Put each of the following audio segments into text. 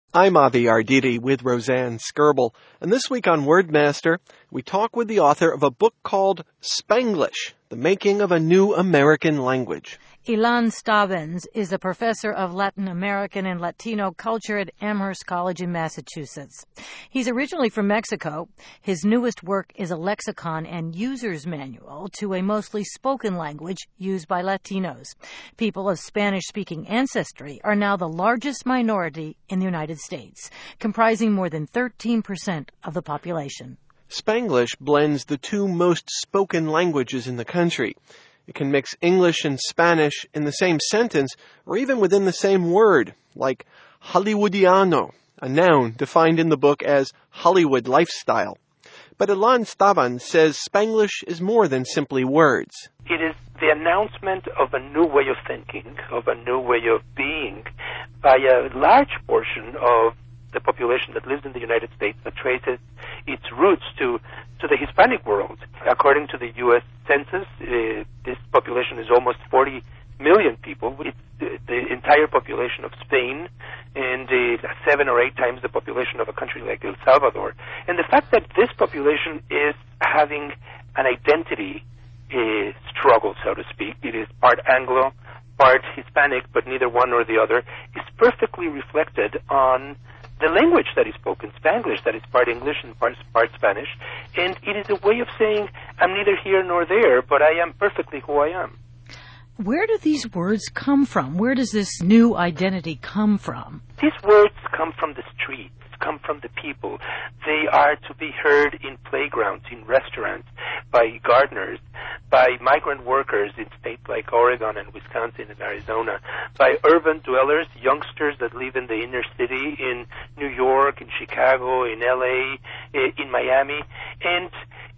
I'm Avi Arditi with Roseanne Skirble, and this week on Wordmaster, we talk with the author of a book called Spanglish, The Making of a New American Language. Ilan Stavans is a professor of Latin American and Latino culture at Amherst College in Massachusetts. He's originally from Mexico. His newest work is a lexicon and user's manual to a mostly spoken language used by Latinos. People of Spanish-speaking ancestry are now the largest minority in the United States, comprising more than 13% of the population. Spanglish blends the two most spoken languages in the country. It can mix English and Spanish in the same sentence or even within the same word, like Hollywoodiano, a noun defined in the book as Hollywood lifestyle. But Ilan Stavans says Spanglish is more than simply words. It is the announcement of a new way of thinking, of a new way of being, by a large portion of the population that lives in the United States that traces its roots to the Hispanic world. According to the U.S. Census, this population is almost 40 million people. It's the entire population of Spain and 7 or 8 times the population of a country like El Salvador. And the fact that this population is having an identity struggle, so to speak, it is part Anglo, part Hispanic, but neither one nor the other, is perfectly reflected on the language that is spoken, Spanglish, that is part English and part Spanish, and it is a way of saying, I'm neither here nor there, but I am perfectly who I am. Where do these words come from? Where does this new identity come from? These words come from the streets, come from the people. They are to be heard in playgrounds, in restaurants, by gardeners, by migrant workers in states like Oregon and Wisconsin and Arizona, by urban dwellers, youngsters that live in the inner city, in New York, in Chicago, in LA, in Miami, and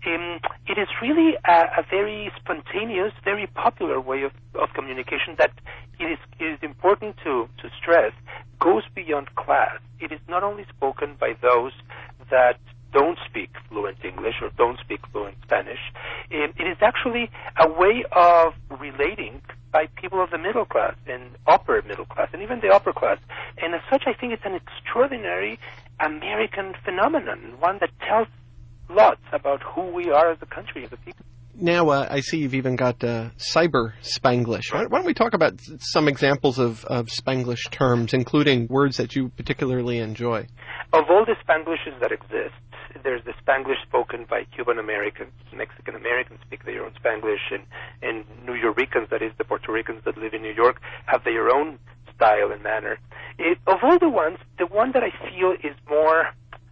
it is really a very spontaneous, very popular way of communication that it is important to stress goes beyond class. It is not only spoken by those that don't speak fluent English or don't speak fluent Spanish. It is actually a way of relating by people of the middle class and upper middle class and even the upper class. And as such, I think it's an extraordinary American phenomenon, one that tells lots about who we are as a country, as a people. Now, I see you've even got cyber Spanglish. Why don't we talk about some examples of Spanglish terms, including words that you particularly enjoy? Of all the Spanglishes that exist, there's the Spanglish spoken by Cuban Americans. Mexican Americans speak their own Spanglish, and New Yorkers, that is, the Puerto Ricans that live in New York, have their own style and manner. Of all the ones, the one that I feel is more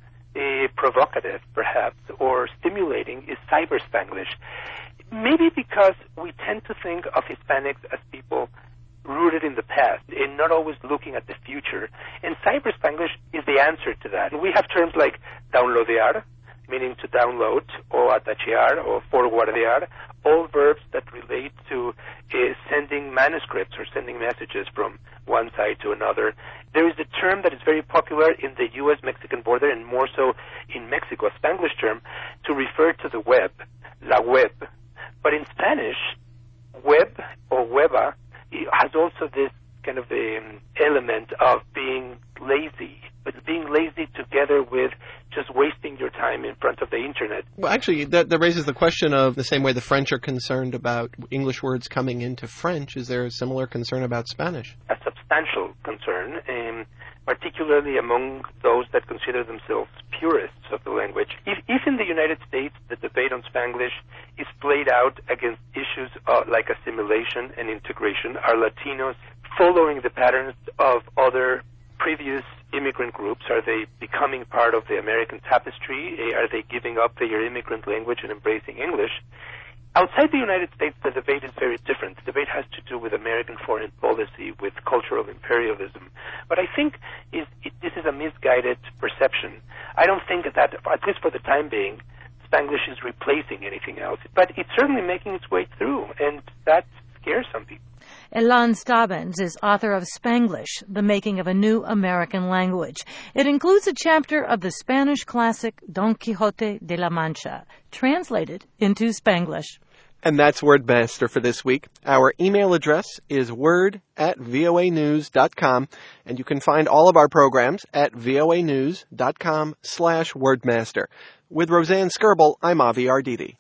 provocative, perhaps, or stimulating is cyber Spanglish. Maybe because we tend to think of Hispanics as people rooted in the past and not always looking at the future. And cyber Spanglish is the answer to that. We have terms like downloadear, meaning to download, or atachear, or forwardear, all verbs that relate to sending manuscripts or sending messages from one side to another. There is a term that is very popular in the U.S.-Mexican border, and more so in Mexico, a Spanglish term, to refer to the web, la web. But in Spanish, web or hueva has also this kind of element of being lazy, but being lazy together with just wasting your time in front of the internet. Well, actually, that raises the question of the same way the French are concerned about English words coming into French. Is there a similar concern about Spanish? A substantial concern, particularly among those that consider themselves purists of the language. If in the United States the debate on Spanglish is played out against issues like assimilation and integration, are Latinos following the patterns of other previous immigrant groups? Are they becoming part of the American tapestry? Are they giving up their immigrant language and embracing English? Outside the United States, the debate is very different. The debate has to do with American foreign policy, with cultural imperialism. But I think this is a misguided perception. I don't think that, at least for the time being, Spanglish is replacing anything else. But it's certainly making its way through, and that scares some people. Ilan Stavans is author of Spanglish, The Making of a New American Language. It includes a chapter of the Spanish classic Don Quixote de la Mancha, translated into Spanglish. And that's Wordmaster for this week. Our email address is word@voanews.com, and you can find all of our programs at voanews.com/wordmaster. With Roseanne Skirble, I'm Avi Arditi.